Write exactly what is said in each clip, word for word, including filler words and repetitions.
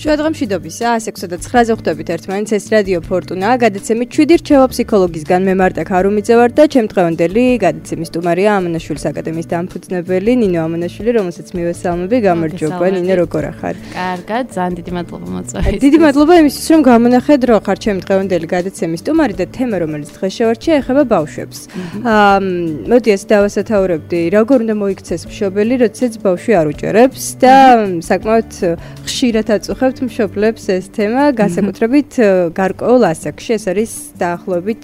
Შუადღე მშვიდობისა, ასექვსა და ცხრაზე ხვდებით ერთმანეთს, ეს რადიო ფორტუნა, გადაცემით შვიდი რჩევა ფსიქოლოგისგან, მე მარტა ქარუმიძე ვარ და ჩემ დღევანდელი გადაცემის სტუმარია ამონაშვილის აკადემიის დამფუძნებელი ნინო ამონაშვილი, რომელსაც მივესალმები. გამარჯობა, ნინო, როგორ ახარ? კარგად, ძალიან დიდი მადლობა მოწვევით. დიდი მადლობა იმისთვის, რომ გამონახეთ, რომ ხარ ჩემ დღევანდელი გადაცემის სტუმარი და თემა, რომელიც დღეს შევარჩია, ეხება ბავშვებს. აა, მოდი ასე დავასათაურებდი, როგორ უნდა მოიქცეს მშობელი, როდესაც ბავშვი არ უჭერებს და საკმაოდ ხშირად აწუხებთ მშობლებს ეს თემა, განსაკუთრებით გარკვეულ ასაკში, ეს არის დაახლოებით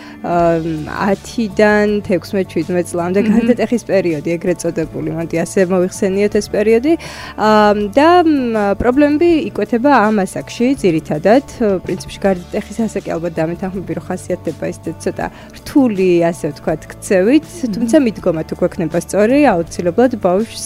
ათიდან თექვსმეტ-შვიდმეტ წლამდე გარდატეხის პერიოდი, ეგრეთ წოდებული, მოდი ასე მოიხსენიოთ ეს პერიოდი. და პრობლემები იკვეთება ამ ასაკში ძირითადად. პრინციპში გარდატეხის ასაკი ალბათ დამეთანხმები, რომ ხასიათდება ისე ცოტა რთული, ასე ვთქვათ, ქცევით, თუმცა მიდგომა თუ გვექნება სწორი, აუცილებლად ბავშვს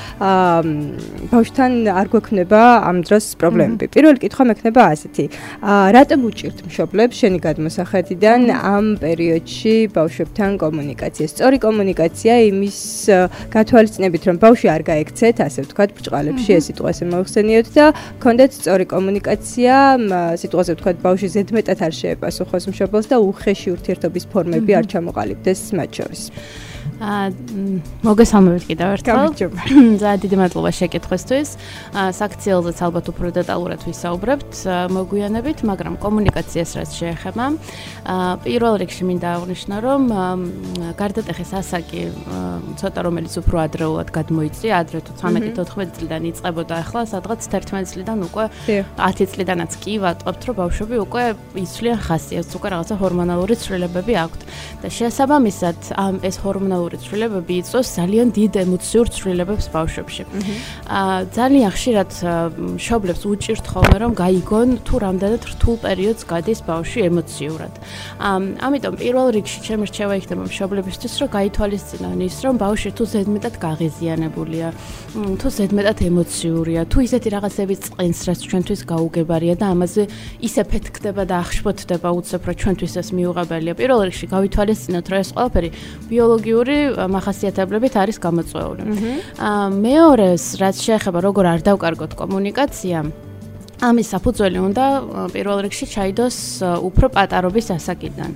ბავშვთან არ გვექნება ამ დროს პრობლემები. პირველი კითხვა მექნება ასეთი. რატომ უჭირთ მშობლებს შენი გადმოსახედიდან ამ პერიოდში ბავშვებთან კომუნიკაციას? სწორი კომუნიკაცია იმის გათვალისწინებით, რომ ბავშვი არ გაექცეთ, ასე ვთქვათ, ბრჭყალებში, ეს სიტყვა ესე მოიხსენიოთ და გქონდეთ სწორი კომუნიკაცია, სიტყვაზე ვთქვათ, ბავშვი ზედმეტად არ შეეპასუხოს მშობელს და უხეში ურთიერთობის ფორმები არ ჩამოყალიბდეს მათ შორის. აა მოგესალმებით კიდევ ერთხელ. ძალიან დიდი მადლობა შეკითხვისთვის. საქციელზეც ალბათ უფრო დეტალურად ვისაუბრებთ, მოგვიანებით, მაგრამ კომუნიკაციას რაც შეეხება, პირველ რიგში მინდა აღვნიშნო, რომ გარდატეხის ასაკი ცოტა რომელიც უფრო ადრეულად გადმოიწია, ადრე თუ ცხრამეტი-თოთხმეტი წლიდან იწყებოდა, ახლა სადღაც თერთმეტი წლიდან უკვე ათი წლიდანაც კი ვატყობთ, რომ ბავშვები უკვე იცვლიან ხასიათს, უკვე რაღაცა ჰორმონალური ცვლილებები აქვთ. და შესაბამისად, ამ ეს ჰორმონალური ცვლილებები იწვევს ძალიან დიდ ემოციურ ცვლილებებს ბავშვებში. აა ძალიან ხშირად მშობლებს უჭირთ ხოლმე რომ გაიგონ თუ რამდენად რთულ პერიოდს გადის ბავშვი ემოციურად. ამიტომ პირველ რიგში ჩემი რჩევა იქნება მშობლებისთვის, რომ გაითვალისწინონ ის, რომ ბავშვი თუ ზედმეტად გაღიზიანებულია, თუ ზედმეტად ემოციურია, თუ ისეთი რაღაცები წყენს, რაც ჩვენთვის გაუგებარია და ამაზე ისე ფეთქდება და ახშფოთდება უცებ, რომ ჩვენთვის ეს მიუღებელია. პირველ რიგში გავითვალისწინოთ, რომ ეს ყველაფერი ბიოლოგიური მახასიათებლებით არის გამოწვეული. მეორეს, რაც შეეხება როგორ არ დავკარგოთ კომუნიკაცია, ამის საფუძველი უნდა პირველ რიგში ჩაიდოს უფრო პატარობის ასაკიდან.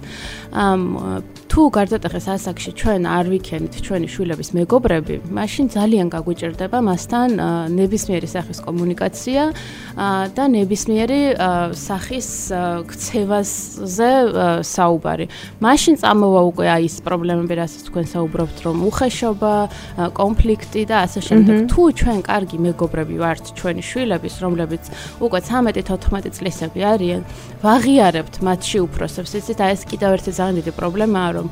თუ გარდატეხის ასაკში ჩვენ არ ვიქენით ჩვენი შვილების მეგობრები, მაშინ ძალიან გაგვიჭირდება მასთან ნებისმიერი სახის კომუნიკაცია და ნებისმიერი სახის ქცევაზე საუბარი. მაშინ წამოვა უკვე აი ეს პრობლემები, რასაც თქვენ საუბრობთ, რომ უხეშობა, კონფლიქტი და ასე შემდეგ. თუ ჩვენ კარგი მეგობრები ვართ ჩვენი შვილების, რომლებიც უკვე ცხრამეტი-თოთხმეტი წლისები არიან, ვაღიარებთ მათში უფროსებს. იცით, აი ეს კიდევ ერთი ძალიან დიდი პრობლემაა, რომ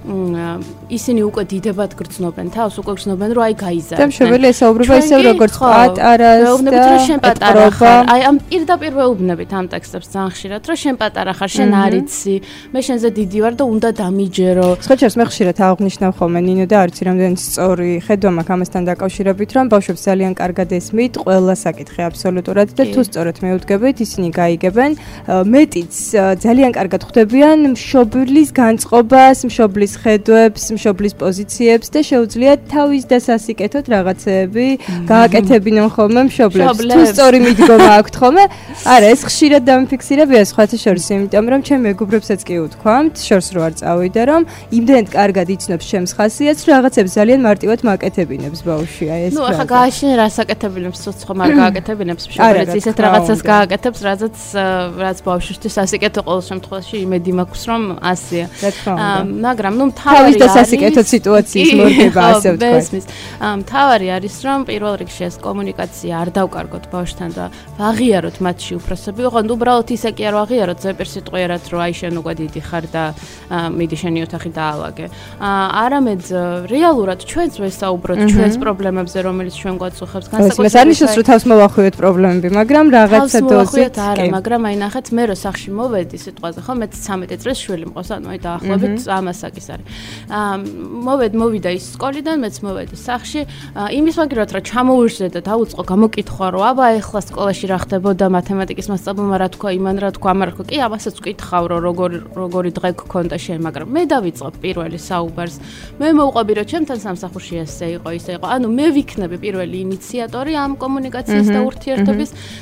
ისინი უკვე დიდებად გრძნობენ თავს, უკვე გრძნობენ, რომ აი გაიზარდნენ. და მშობელი ესაუბრება ისევ როგორც პატარას და შენ პატარა ხარ. აი ამ პირდაპირ ვეუბნებით ამ ტექსტებს ძალიან ხშირად, რომ შენ პატარა ხარ, შენ არ იცი, მე შენზე დიდი ვარ და უნდა დამიჯერო. სხვაჩერს მე ხშირად აღვნიშნავ ხოლმე ნინო და არ იცი რამდენი სწორი ხედვა მაქვს ამასთან დაკავშირებით, რომ ბავშვებს ძალიან კარგად ესმით ყველა საკითხი აბსოლუტურად და თუ სწორად მეუდგებით, ისინი გაიგებენ. მეტიც ძალიან კარგად ხვდებიან მშობლის განწყობას, მშობლის ხედვებს, მშობლის პოზიციებს და შეუძლიათ თავის დასასიკეთოთ რაღაცეები გააკეთებინონ ხოლმე მშობლებს. თუ სწორი მიდგომა აქვთ ხოლმე, არა, ეს ხშირად დამიფიქსირებია სხვათა შორის, იმიტომ რომ ჩემ მეგობრებსაც კი უთქვამთ, შორს რო არ წავიდა, რომ იმდენად კარგად იცნობს ჩემს ხასიათს, რომ რაღაცებს ძალიან მარტივად მააკეთებინებს ბავშვი. აი ეს. ნუ ახლა გააშინე რას აკეთებინებს, ცოცხლ არ გააკეთებინებს მშობლებს, ისეთ რაღაცას გააკეთებს, რაც რაც ბავშვისთვის ასიკეთო ყოველ შემთხვევაში იმედი მაქვს, რომ ასეა. მაგრამ ნუ მთავარი არის თავის დასასიკეთოთ სიტუაციის მორგება, ასე ვთქვათ. მთავარი არის, რომ პირველ რიგში ეს კომუნიკაცია არ დავკარგოთ ბავშვთან და ვაღიაროთ მათში უფროსები. ოღონდ უბრალოდ ისე კი არ ვაღიაროთ ზეპირსიტყვიერად, რომ აი შენ უკვე დიდი ხარ და მიდი შენი ოთახი დაალაგე. არამედ რეალურად ჩვენც ვესაუბროთ ჩვენს პრობლემებზე, რომელიც ჩვენ გვაწუხებს. განსაკუთრებით ეს არის ის, რომ თავს მოვახვიოთ პრობლემები, მაგრამ რაღაცა დოზით არა, მაგრამ აი ნახეთ, მე რო სახში მოვედი სიტყვაზე, ხო, მე ცხრამეტი წლის შვილი მყავს, ანუ აი დაახლოებით ამ ასაკის არის. აა მოვედ მოვიდა ის სკოლიდან, მეც მოვედი სახში. იმის მაგერად რა ჩამოვირსე და დაუწყო გამოკითხვა, რომ აბა ეხლა სკოლაში რა ხდებოდა მათემატიკის მასწავლებელმა რა თქვა, იმან რა თქვა, ამან რა თქვა. კი, ამასაც ვკითხავ, რომ როგორი როგორი დღე გქონდა შენ, მაგრამ მე დავიწყებ პირველი საუბარს. მე მოვყვები, რომ ჩემთან სამსახურში ესე იყო, ისე იყო. ანუ მე ვიქნები პირველი ინიციატორი ამ კომუნიკაციის და ურთიერთობის და შენ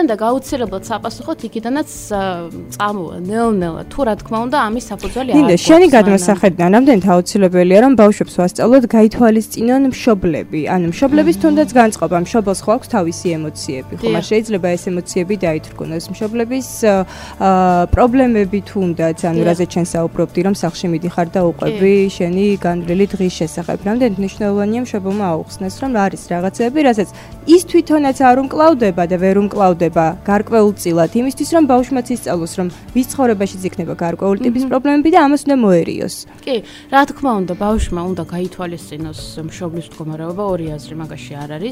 და გაუცილებლად საპასუხოდ იქიდანაც წამოვა ნელ-ნელა. თუ რა თქმა უნდა, ამის საფუძველი არ არის. ნინო, შენი გადმოსახედიდან რამდენად აუცილებელია რომ ბავშვებს ვასწავლოთ გაითვალისწინონ მშობლები, ანუ მშობლების თუნდაც განწყობა, მშობელს ხო აქვს თავისი ემოციები, ხო, მაგრამ შეიძლება ეს ემოციები დაითრგუნოს. მშობლების პრობლემები თუნდაც, ანუ რაზეც შენ საუბრობდი, რომ სახლში მიდიხარ და უყვები შენი განვლილი დღის შესახებ. რამდენად მნიშვნელოვანია მშობელმა აუხსნას, რომ არის რაღაცები, რასაც ის თვითონაც არ უმკლავდება და ვერ უმკლავდება გარკვეულწილად იმისთვის, რომ ბავშვმაც ისწავლოს, რომ ვის ცხოვრებაშიც იქნება გარკვეული ტიპის პრობლემები და ამას უნდა მოერიოს. კი, რა თქმა უნდა, ბავშვმა უნდა გაითვალისწინოს მშობლის მდგომარეობა, ორი აზრი მაგაში არ არის.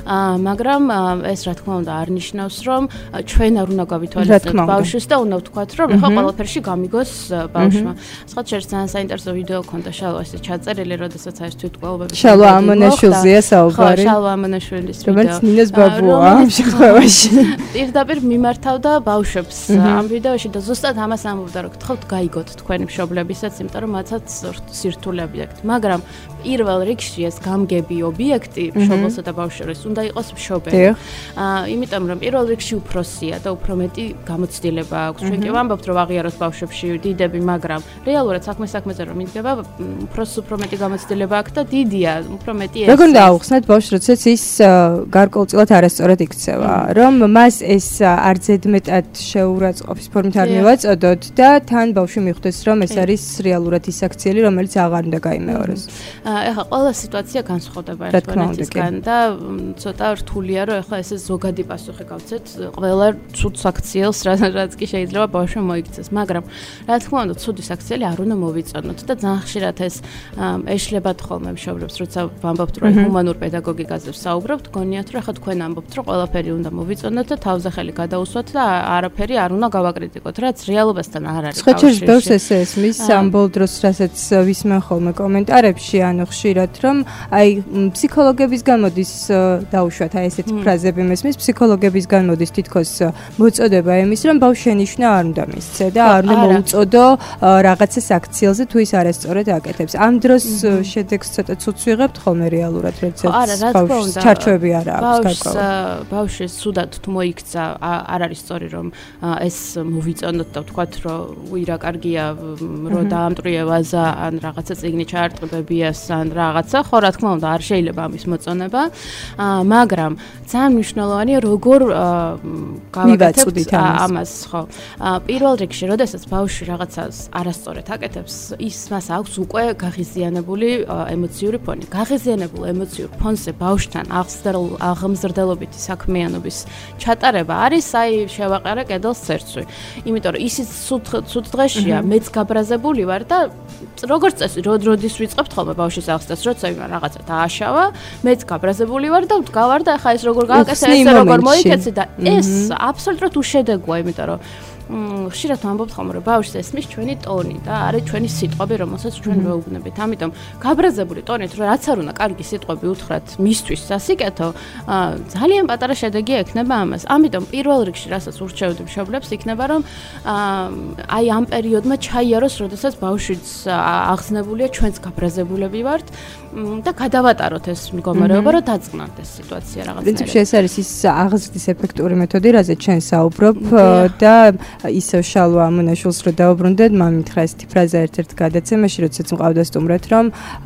მაგრამ ეს რა თქმა უნდა არ ნიშნავს, რომ ჩვენ არ უნდა გავითვალისწინოთ ბავშვს და უნდა ვთქვათ, რომ ხო ყველაფერში გამიგოს ბავშვმა. სხვა შეიძლება ძალიან საინტერესო ვიდეო ქონდა შალვა ესე ჩაწერილი, როდესაც ეს თვითკვლავებები. შალვა ამონაშვილზეა საუბარი. ხო, შალვა ამონაშვილის ვიდეო. რომელიც ნინოს ბაბუა ამ შემთხვევაში. პირდაპირ მიმართავდა ბავშვებს ამ ვიდეოში და ზუსტად ამას ამბობდა, რომ გთხოვთ გაიგოთ თქვენი მშობლებისაც, იმიტომ რომ მათაც სირთულეები აქვთ. მაგრამ პირველ რიგში ეს გამგები ობიექტი მშობელსა და ბავშვს შორის უნდა იყოს მშობელი. აა, იმიტომ რომ პირველ რიგში უფროსია და უფრო მეტი გამოცდილება აქვს. ჩვენ კი ვამბობთ, რომ აღიაროთ ბავშვებში დიდები, მაგრამ რეალურად საქმე საქმეზე რომ მიდგება, უფროსს უფრო მეტი გამოცდილება აქვს და დიდია, უფრო მეტი ეს. როგორ დააუხსნათ ბავშვს, როდესაც ის გარკვეულწილად არასწორად იქცევა, რომ მას ეს არ ზედმეტად შეურაცხყოფის ფორმით არ მივაწოდოთ და თან ბავშვი მიხვდეს, რომ ეს არის რეალურად ის აქციელი, რომელიც აღარ უნდა გაიმეოროს. ეხლა ყველა სიტუაცია განსხვავდება ერთმანეთისგან და ცოტა რთულია, რომ ეხლა ესე ზოგადი პასუხი გავცეთ ყველა ცუდ აქციელს, რაც კი შეიძლება ბავშვმა მოიქცეს, მაგრამ რა თქმა უნდა, ცუდი აქციელი არ უნდა მოვიწონოთ და ძალიან ხშირად ეს ეშლებათ ხოლმე მშობლებს, როცა ვამბობთ, რომ ჰუმანურ პედაგოგიკაზე ვსაუბრობთ, გონიათ, რომ ეხლა თქვენ ამბობთ, რომ ყველაფერი უნდა მოვიწონოთ და თავზე ხელი გადაუსვათ და არაფერი არ უნდა გავაკრიტიკოთ, რაც რეალობასთან არ არის. სხვაჩერს ბევრს ესე ესმის ამ ბოლო დროს, რასაც ვისმენ ხოლმე კომენტარებში, ანუ ხშირად რომ აი ფსიქოლოგებისგან მოდის დაუშვათ აი ესეთი ფრაზები მესმის, ფსიქოლოგებისგან მოდის თითქოს მოწოდება იმის, რომ ბავშვი შენიშვნა არ უნდა მისცე და არ უნდა მოუწოდო რაღაცას აქციელზე თუ ის არასწორად აკეთებს. ამ დროს შედეგს ცოტა ცუცს ვიღებთ ხოლმე რეალურად, როდესაც ბავშვს ჩარჩოები არ აქვს გარკვეულ. ბავშვი სუდად თუ მოიქცა, არ არის სწორი რომ ეს მოვიწონოთ და ვთქვათ, რომ უი რა კარგია, რომ დაამტრიევაზა ან რაღაცა წიგნი ჩაარტყებებიას ან რაღაცა, ხო რა თქმა უნდა არ შეიძლება ამის მოწონება, მაგრამ ძალიან მნიშვნელოვანია როგორ გავაკეთებთ ამას, ხო. პირველ რიგში, როდესაც ბავშვი რაღაცას არასწორად აკეთებს, ის მას აქვს უკვე გაღიზიანებული ემოციური ფონი. გაღიზიანებულ ემოციურ ფონზე ბავშვთან აღმზრდელობითი საქმიანობის ჩატარება არის აი შევაყარე კედელს ცერცვი. იმიტომ რომ ისიც ცუდ დღეშია, მეც გაბრაზებული ვარ და როგორც წესი, როდის ვიწყებთ ხოლმე ბავშვის აღზრდას, როცა იმან რაღაცა დააშავა, მეც გაბრაზებული ვარ და ვდგავარ და ახლა ეს როგორ გააკეთა, ეს როგორ მოიქეცი და ეს აბსოლუტურად უშედეგოა, იმიტომ რომ ხშირად ვამბობთ ხოლმე რომ ბავშვს ესმის ჩვენი ტონი და არის ჩვენი სიტყვები, რომელსაც ჩვენ ვეუბნებით. ამიტომ გაბრაზებული ტონით, რომ რაც არ უნდა კარგი სიტყვები უთხრათ მისთვის სასიკეთო, ძალიან პატარა შედეგი ექნება ამას. ამიტომ პირველ რიგში, რასაც ურჩევდი მშობლებს, იქნება რომ აი ამ პერიოდმა ჩაიაროს, როდესაც ბავშვიც აღზნებულია, ჩვენც გაბრაზებულები ვართ და გადავატაროთ ეს მდგომარეობა, რომ დაწყნათ ეს სიტუაცია რაღაცნაირად. პრინციპში ეს არის ის აღზრდის ეფექტური მეთოდი, რაზეც ჩვენ საუბრობ და ისევ შალვა ამონაშვილს რო დაუბრუნდეთ, მან მითხრა ესეთი ფრაზა ერთ-ერთ გადაცემაში, როდესაც მყავდა სტუმრად, რომ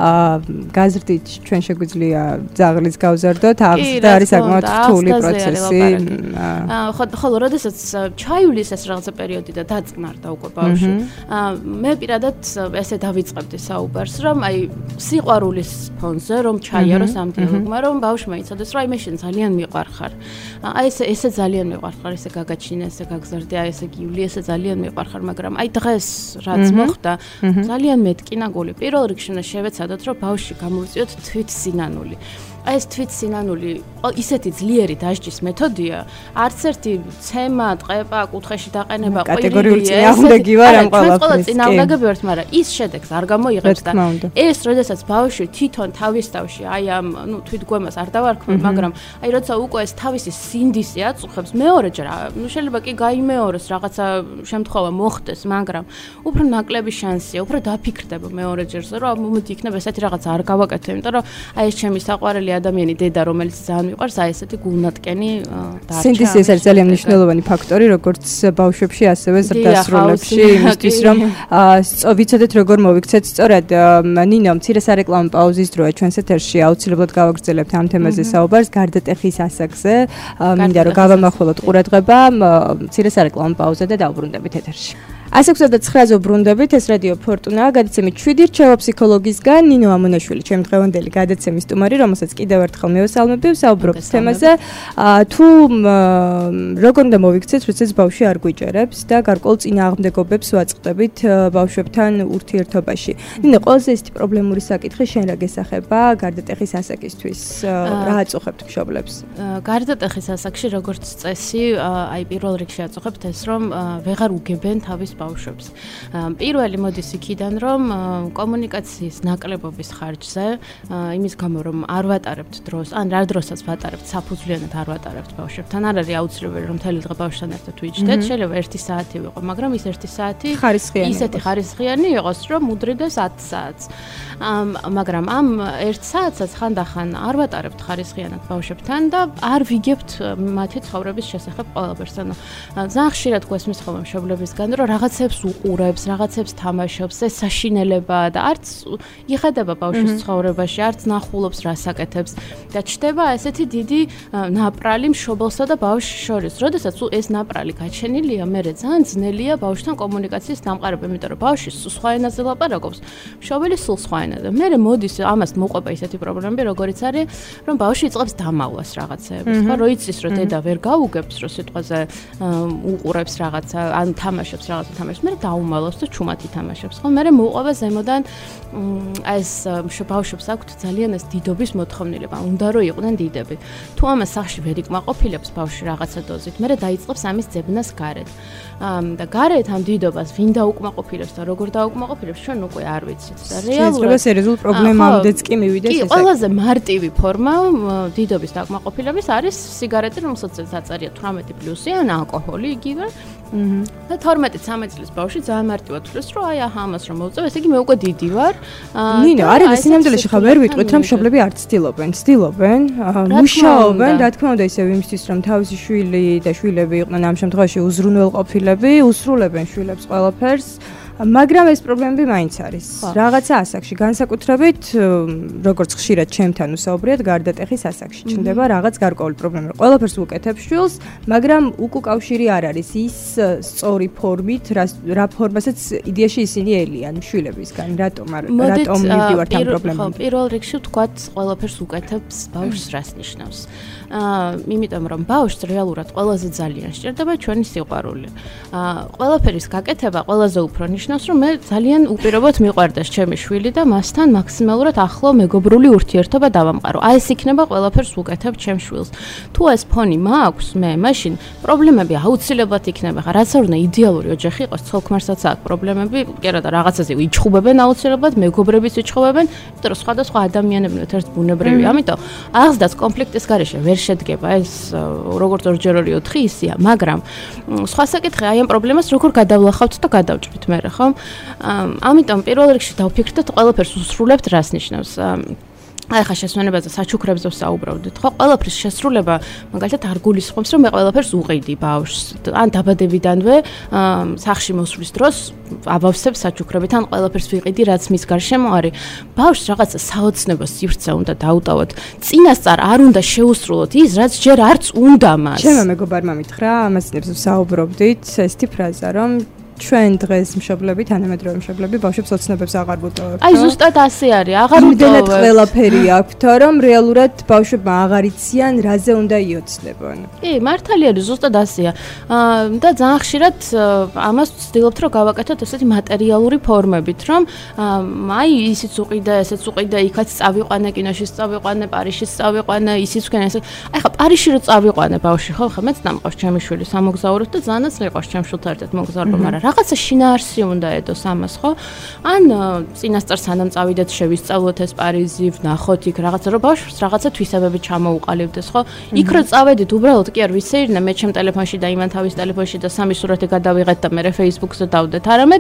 გაზრდით ჩვენ შეგვიძლია ძაღლის გავზარდოთ, აღზრდა არის საკმაოდ რთული პროცესი. ხოლო როდესაც ჩაივლის ეს რაღაცა პერიოდი და დაწყნარდა უკვე ბავშვი, მე პირადად ესე დავიწყებდი საუბარს, რომ აი სიყვარულის ფონზე რომ ჩაიაროს ამ დიალოგმა, რომ ბავშვმა იცოდეს, რომ აი მე შენ ძალიან მიყვარხარ. აი ესე ესე ძალიან მიყვარხარ, ესე გაგაჩინე, ესე გაგზარდე, აი ესე გივლი, ესე ძალიან მიყვარხარ, მაგრამ აი დღეს რაც მოხდა, ძალიან მეტკინაგული. პირველ რიგში უნდა შევეცადოთ, რომ ბავშვი გამოვიწვიოთ თვითსინანული. აი ეს თვითსინანული ისეთი ძლიერი დასჯის მეთოდია, არც ერთი ცემა, ტყეპა, კუთხეში დაყენება, კატეგორიული წინააღმდეგი ვარ ამ ყველაფრის. ყველა წინააღმდეგები ვართ, მაგრამ ის შედეგს არ გამოიღებს და ეს როდესაც ბავშვი თვითონ თავის თავში აი ამ ნუ თვითგვემას არ დავარქმევ, მაგრამ აი როცა უკვე ეს თავისი სინდისი აწუხებს მეორეჯერ, ნუ შეიძლება კი გაიმეოროს რაღაცა შემთხვევა მოხდეს, მაგრამ უფრო ნაკლები შანსია, უფრო დაფიქრდება მეორეჯერზე, რომ მოდი იქნება ესეთი რაღაცა არ გავაკეთე, იმიტომ რომ აი ეს ჩემი საყვარელი ადამიანი დედა რომელიც ძალიან მიყვარს აი ესეთი გულნატკენი დარჩა. სინთეზი ეს არის ძალიან მნიშვნელოვანი ფაქტორი როგორც ბავშვებში ასევე ზრდასრულებში იმისთვის რომ ვიცოდეთ როგორ მოვიქცეთ სწორად ნინო მცირე სარეკლამო პაუზის დროა ჩვენს ეთერში აუცილებლად გავაგრძელებთ ამ თემაზე საუბარს გარდატეხის ასაკზე მინდა რომ გავამახვილოთ ყურადღება მცირე სარეკლამო პაუზა და დავბრუნდებით ეთერში. one six nine ზობრუნდებით ეს რადიო ფორტუნაა გადაცემით შვიდი რჩევა ფსიქოლოგისგან ნინო ამონაშვილი ჩემი დღევანდელი გადაცემის სტუმარი რომელსაც კიდევ ერთხელ მევესალმები ვსაუბრობთ თემაზე თუ როგორ უნდა მოვიქცეთ როდესაც ბავშვი არ გვიჭერებს და გარკვეულ წინააღმდეგობებს ვაწყდებით ბავშვებთან ურთიერთობაში ნინო ყველაზე ისეთი პრობლემური საკითხი შენ რა გესახება გარდატეხის ასაკისთვის რა აწუხებთ მშობლებს გარდატეხის ასაკში როგორც წესი აი პირველ რიგში აწუხებთ ეს რომ ვეღარ უგებენ თავის ბავშვებს. პირველი მოდის იქიდან, რომ კომუნიკაციის ნაკლებობის ხარჯზე, იმის გამო, რომ არ ვატარებთ დროს, ან რა დროსაც ვატარებთ, საფუძვლიანად არ ვატარებთ ბავშვებთან, არ არის აუცილებელი, რომ მთელი დღე ბავშვთან ერთად ვიჯდეთ, შეიძლება ერთი საათი ვიყო, მაგრამ ის ერთი საათი ისეთი ხარისხიანი იყოს, რომ უდრიდეს ათი საათს. მაგრამ ამ ერთ საათსაც ხანდახან არ ვატარებთ ხარისხიანად ბავშვებთან და არ ვიგებთ მათი ცხოვრების შესახებ ყველაფერს. ანუ ძალიან ხშირად გვესმის ხოლმე მშობლებისგან, რომ რაღაცებს უყურებს, რაღაცებს თამაშობს, ეს საშინელებაა და არც იხედება ბავშვის ცხოვრებაში, არც ნახულობს რას აკეთებს და ჩდება ესეთი დიდი ნაპრალი მშობელსა და ბავშვს შორის. როდესაც ეს ნაპრალი გაჩენილია, მერე ძალიან ძნელია ბავშვთან კომუნიკაციის დამყარება, იმიტომ რომ ბავშვი სხვა ენაზე ლაპარაკობს, მშობელი სულ სხვა ენაზე. მერე მოდის ამას მოყვება ისეთი პრობლემები, როგორიც არის, რომ ბავშვი იწყებს დამავლას რაღაცეებს, ხო, რო იცის, რომ დედა ვერ გაუგებს, რომ სიტყვაზე უყურებს რაღაცა, ან თამაშობს რაღაცა თამაშს, მე დაუმალოს და ჩუმად ითამაშებს. ხო, მე მოუყვება ზემოდან ეს ბავშვებს აქვთ ძალიან ეს დიდობის მოთხოვნილება, უნდა რომ იყვნენ დიდები. თუ ამას სახში ვერ იკმაყოფილებს ბავშვი რაღაცა დოზით, მე დაიწყებს ამის ძებნას გარეთ. და გარეთ ამ დიდობას ვინ დაუკმაყოფილებს და როგორ დაუკმაყოფილებს, ჩვენ უკვე არ ვიცით. და რეალურად სერიოზულ პრობლემამდეც კი მივიდეს ეს. კი, ყველაზე მარტივი ფორმა დიდობის დაუკმაყოფილების არის სიგარეტი, რომელსაც დაწერია თვრამეტი პლუსი ან ალკოჰოლი იგივე. და თორმეტი ცამეტი წლის ბავშვი ძალიან მარტივად თვლის, რომ აი აჰა ამას რომ მოვწევ, ესე იგი მე უკვე დიდი ვარ. ნინო, არის და სინამდვილეში ხა ვერ ვიტყვით, რომ მშობლები არ ცდილობენ, ცდილობენ, მუშაობენ, რა თქმა უნდა, ისევ იმისთვის, რომ თავისი შვილი და შვილები იყვნენ ამ შემთხვევაში უზრუნველყოფილები, უსრულებენ შვილებს ყველაფერს. მაგრამ ეს პრობლემები მაინც არის. რაღაცა ასაკში, განსაკუთრებით, როგორც ხშირად ჩემთან უსაუბრიათ, გარდატეხის ასაკში ჩნდება რაღაც გარკვეული პრობლემა. ყველაფერს უკეთებ შვილს, მაგრამ უკუკავშირი არ არის ის სწორი ფორმით, რა ფორმასაც იდეაში ისინი ელიან შვილებისგან. რატომ არ რატომ მივდივართ ამ პრობლემამ? ხო, პირველ რიგში ვთქვათ, ყველაფერს უკეთებს ბავშვს რას ნიშნავს. აა, იმიტომ რომ ბავშვს რეალურად ყველაზე ძალიან სჭირდება ჩვენი სიყვარული. აა, ყველაფერის გაკეთება ყველაზე უფრო ნიშნავს, რომ მე ძალიან უპირობოდ მიყვარდეს ჩემი შვილი და მასთან მაქსიმალურად ახლო მეგობრული ურთიერთობა დავამყარო. აი ეს იქნება ყველაფერს უკეთებ ჩემ შვილს. თუ ეს ფონი მაქვს, მე მაშინ პრობლემები აუცილებლად იქნება. ხა რაც არ უნდა იდეალური ოჯახი იყოს, ცოლ-ქმარსაც აქვს პრობლემები, კი არა და რაღაცაზე ვიჩხუბებენ აუცილებლად, მეგობრებიც ვიჩხუბებენ, იმიტომ რომ სხვადასხვა ადამიანები ერთ ბუნებრივი. ამიტომ აღზრდაც კონფლიქტის გარეშე ვერ შედგება ეს როგორც ორჯერ ორი ოთხი ისია, მაგრამ სხვა საკითხი აი ამ პრობლემას როგორ გადავლახავთ და გადავჭრით მე რა ხო? ამიტომ პირველ რიგში დავფიქრდეთ ყველაფერს უსრულებთ რას ნიშნავს. აი ხა შესვენებაზე საჩუქრებზე ვსაუბრობდით, ხო? ყველაფრის შესრულება მაგალითად არ გულისხმობს, რომ მე ყველაფერს უყიდი ბავშვს. ან დაბადებიდანვე სახში მოსვლის დროს აბავსებს საჩუქრებით, ან ყველაფერს ვიყიდი, რაც მის გარშემო არის. ბავშვს რაღაცა საოცნებო სივრცე უნდა დაუტოვოთ. წინასწარ არ უნდა შეუსრულოთ ის, რაც ჯერ არც უნდა მას. ჩემო მეგობარმა მითხრა, ამას ნებს ვსაუბრობდით, ესეთი ფრაზა, რომ ჩვენ დღეს მშობლები, თანამედროვე მშობლები ბავშვებს ოცნებებს აღარ ვუტოვებთ. აი ზუსტად ასე არის, აღარ ვუტოვებთ. იმდენად ყველაფერი აქვთ, რომ რეალურად ბავშვებმა აღარ იციან, რაზე უნდა იოცნებონ. კი, მართალია, ზუსტად ასეა. და ძალიან ხშირად ამას ვცდილობთ, რომ გავაკეთოთ ესეთი მატერიალური ფორმებით, რომ აი ისიც უყიდა, ესეც უყიდა, იქაც წავიყვანე, კინოში წავიყვანე, პარიზში წავიყვანე, ისიც ვქენ ესე. აი ხა პარიზში რო წავიყვანე ბავშვი, ხო, ხა მეც დამყავს ჩემი შვილი სამოგზაუროდ და ძალიანაც მიყვარს ჩემ შვილთან ერთად მოგზაურობა, მაგრამ რაღაცა შინაარსი უნდა ედოს ამას, ხო? ან წინასწარ სანამ წავიდეთ შევისწავლოთ ეს პარიზი, ვნახოთ იქ რაღაცა, რომ ბავშვს რაღაცა თვისებები ჩამოუყალიბდეს, ხო? იქ რო წავედით, უბრალოდ კი არ ვიცეირნა, მე ჩემ ტელეფონში და იმან თავის ტელეფონში და სამი სურათი გადავიღეთ და მე Facebook-ზე დავდეთ, არამედ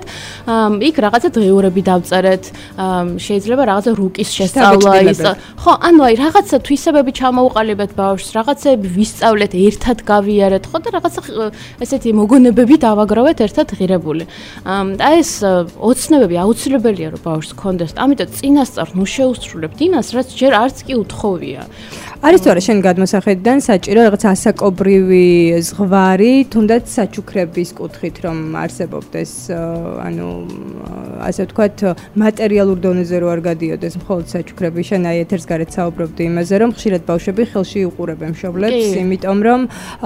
იქ რაღაცა დღიურები დავწერეთ, შეიძლება რაღაცა რუკის შესწავლა ის, ხო, ანუ აი რაღაცა თვისებები ჩამოუყალიბეთ ბავშვს, რაღაცები ვისწავლეთ, ერთად გავიარეთ, ხო და რაღაცა ესეთი მოგონებები დავაგროვეთ ერთად ღირებული. და ეს ოცნებები აუცილებელია რომ ბავშვს ჰქონდეს. ამიტომ წინასწარ ნუ შეუსრულებთ იმას, რაც ჯერ არც კი უთხოვია. არის თუ არა შენ გადმოსახედიდან საჭირო რაღაც ასაკობრივი ზღვარი, თუნდაც საჩუქრების კუთხით რომ არსებობდეს, ანუ ასე ვთქვათ, მატერიალურ დონეზე რო არ გადიოდეს მხოლოდ საჩუქრები, შენ აი ეთერს გარეთ საუბრობდი იმაზე, რომ ხშირად ბავშვები ხელში უყურებენ მშობლებს, იმიტომ რომ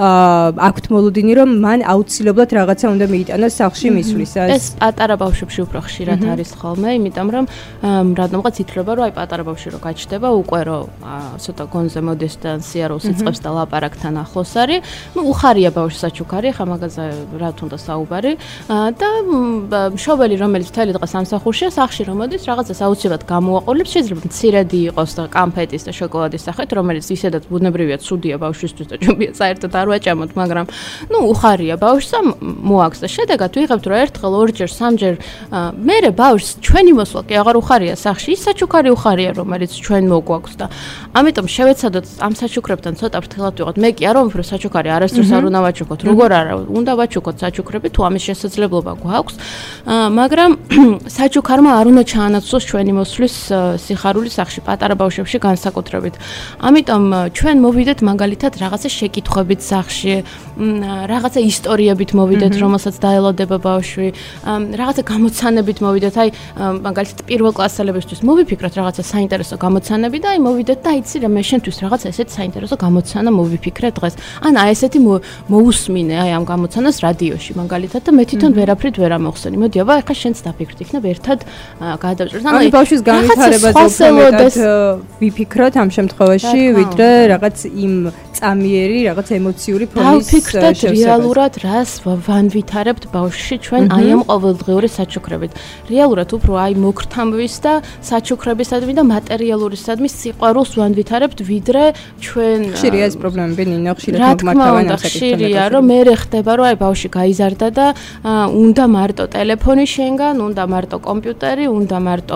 აქვთ მოლოდინი, რომ მან აუცილებლად რაღაცა უნდა მიიტანოს სახლში მისვლისას. ეს პატარა ბავშვებში უფრო ხშირად არის ხოლმე, იმიტომ რომ რადგანაც ითვლება, რომ აი პატარა ბავშვი რო გაჩნდება, უკვე რო ცოტა გონზე მოდის და სიარულს იწყებს და ლაპარაკთან ახლოს არის. ნუ უხარია ბავშვს საჩუქარი, ხა მაგაზე რა თუნდა საუბარი და მშობელი რომელიც მთელი დღე სამსახურშია, სახლში რომ მოდის, რაღაცას აუცილებლად გამოაყოლებს, შეიძლება მცირედი იყოს და კამფეტის და შოკოლადის სახით, რომელიც ისედაც ბუნებრივია ცუდია ბავშვისთვის და ჯობია საერთოდ არ ვაჭამოთ, მაგრამ ნუ უხარია ბავშვს და მოაქვს და შედეგად ვიღებთ რომ ერთხელ, ორჯერ, სამჯერ მერე ბავშვს ჩვენი მოსვლა კი აღარ უხარია სახლში, ის საჩუქარი უხარია რომელიც ჩვენ მოგვაქვს და ამიტომ შევეცადოთ ამ საჩუქრებთან ცოტა ფრთხილად ვიყოთ. მე კი არ ვამბობ რომ საჩუქარი არასდროს არ უნდა ვაჩუქოთ, როგორ არა, უნდა ვაჩუქოთ საჩუქრები თუ ამის შესაძლებლობა გვაქვს, მაგრამ საჩუქარმა არ უნდა ჩაანაცვლოს ჩვენი მოსვლის სიხარული სახლში, პატარა ბავშვებში განსაკუთრებით. ამიტომ ჩვენ მოვიდეთ მაგალითად რაღაცა შეკითხვებით სახლში, რაღაცა ისტორიებით მოვიდეთ, რომელსაც დაელოდება ბავშვი, რაღაცა გამოცანებით მოვიდეთ, აი მაგალითად პირველ კლასელებისთვის მოვიფიქროთ რაღაცა საინტერესო გამოცანები და აი მოვიდეთ და იცი რა მე შენთვის რაღაცა ესეთი საინტერესო გამოცანა მოვიფიქრე დღეს. ან აი ესეთი მოусმინე აი ამ გამოცანას რადიოში მაგალითად და მე თვითონ ვერაფრით ვერ ამოხსენი. მოდი აბა ახლა შენც დაფიქრდით და ერთად გადავჭრით. ანუ ბავშვის განვითარებაზე უფრო ვიფიქროთ ამ შემთხვევაში, ვიდრე რაღაც იმ წამიერი, რაღაც ემოციური ფონის დავფიქრდეთ რეალურად რას ვანვითარებთ ბავშვში ჩვენ აი ამ ყოველდღიური საჩუქრებით. რეალურად უფრო აი მოგრთამვის და საჩუქრებისადმი და მატერიალურისადმი სიყვარულს ვანვითარებთ, ვიდრე ჩვენ ხშირია ეს პრობლემები, ნინო, ხშირად მოგმართავენ ამ საკითხთან. ხშირია, რომ მე ხდება, რომ აი ბავშვი გაიზარდა და უნდა მარტო ტელეფონი შენგან, უნდა მარტო კომპიუტერი, უნდა მარტო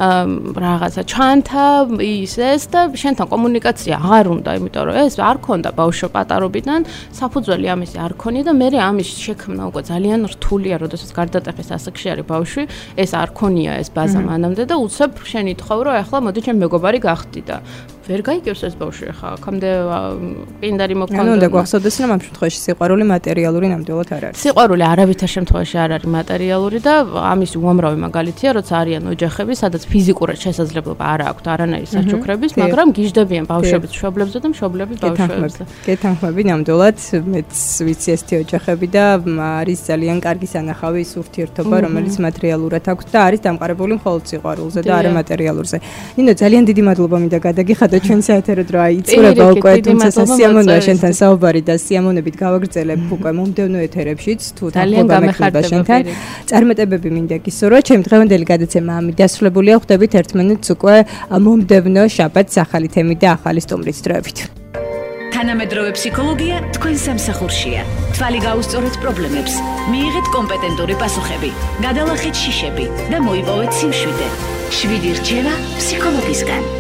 რაღაცა ჩანთა, ის ეს და შენთან კომუნიკაცია აღარ უნდა, იმიტომ რომ ეს არ ქონდა ბავშვო პატარობიდან, საფუძველი ამისი არ ქონია და მე ამის შექმნა უკვე ძალიან რთულია, როდესაც გარდატეხის ასაკში არის ბავშვი, ეს არ ქონია ეს ბაზა მანამდე და უცებ შენ ითხოვ რომ ახლა მოდი ჩემ მეგობარი გახდი და ვერ გაიგებს ეს ბავშვი ახლა აქამდე პინდარი მოქონდა. ანუ უნდა გვახსოვდეს რომ ამ შემთხვევაში სიყვარული მატერიალური ნამდვილად არ არის. სიყვარული არავითარ შემთხვევაში არ არის მატერიალური და ამის უამრავი მაგალითია, როცა არიან ოჯახები, სადაც ფიზიკურად შესაძლებლობა არ აქვს არანაირი საჩუქრების, მაგრამ გიждდებიან ბავშვების მშობლებზე და მშობლები ბავშვებზე. გეთანხმები ნამდვილად, მეც ვიცი ესეთი ოჯახები და არის ძალიან კარგი სანახავი ის ურთიერთობა, რომელიც მატერიალურად აქვს და არის დამყარებული მხოლოდ სიყვარულზე და არა მატერიალურზე. ნინო, ძალიან დიდი მადლობა მინდა გადაგიხადო ჩვენ საერთოდ რა იწურება უკვე თუმცა სასიამოვნოა შენთან საუბარი და სიამოვნებით გავაგრძელებ უკვე მომდევნო ეთერებშიც თუ თანხმობა მეკრება შენთან. წარმატებები მინდა გისურვო. ჩემ დღევანდელი გადაცემა ამით დასრულებულია. ხვდებით ერთმანეთს უკვე მომდევნო შაბათს ახალი თემით და ახალი სტუმრით დროებით. თანამედროვე ფსიქოლოგია თქვენ სამსახურშია. თვალი გაუსწორეთ პრობლემებს, მიიღეთ კომპეტენტური პასუხები, გადალახეთ შიშები და მოიპოვეთ სიმშვიდე. შვიდი რჩევა ფსიქოლოგისგან.